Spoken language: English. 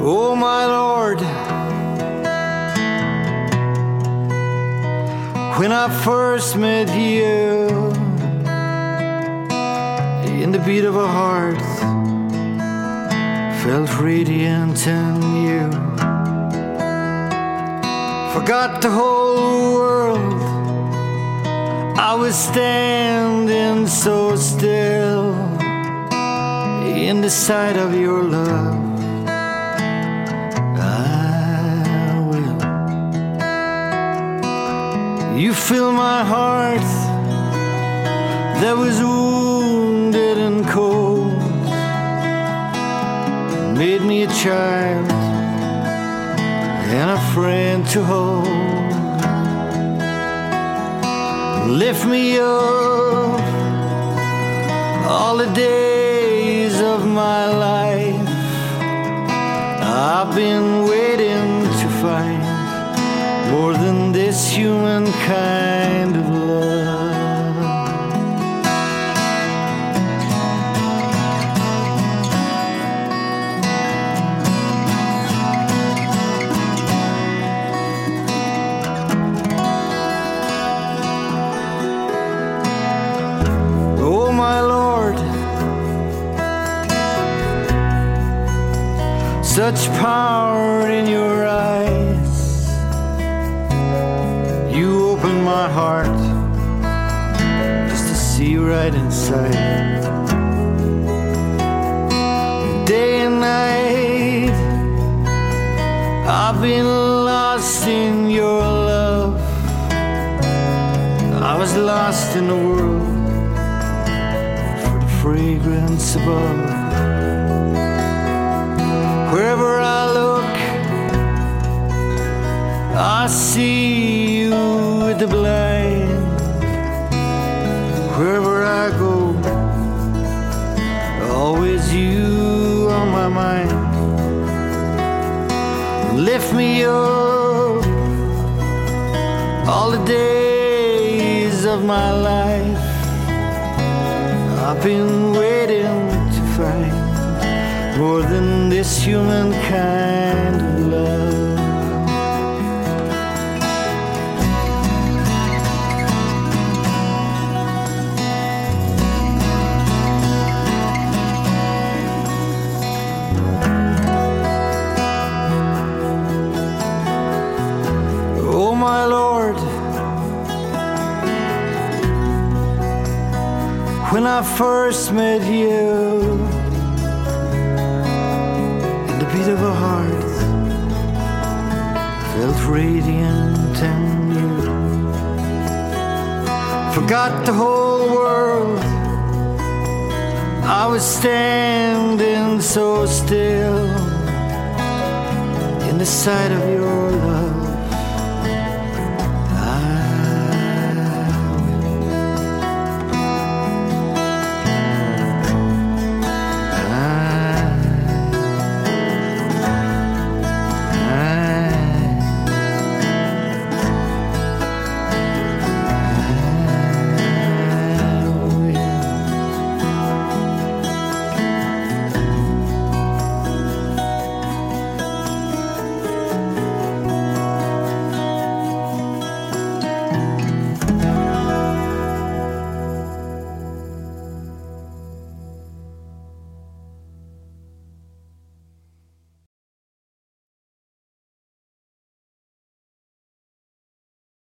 Oh my Lord, when I first met you, in the beat of a heart, felt radiant and new. Forgot the whole world, I was standing so still in the sight of your love. You fill my heart that was wounded and cold, made me a child and a friend to hold. Lift me up all the days of my life. I've been waiting to find more than this human kind of love. Oh my Lord, such power in your eyes. You opened my heart just to see right inside. Day and night I've been lost in your love. I was lost in the world for the fragrance above. Wherever I look, I see you with the blind. Wherever I go, always you on my mind. Lift me up all the days of my life. I've been waiting to find more than this human kind of love. Oh my Lord, when I first met you, in the beat of a heart, felt radiant and new. Forgot the whole world, I was standing so still in the sight of your love.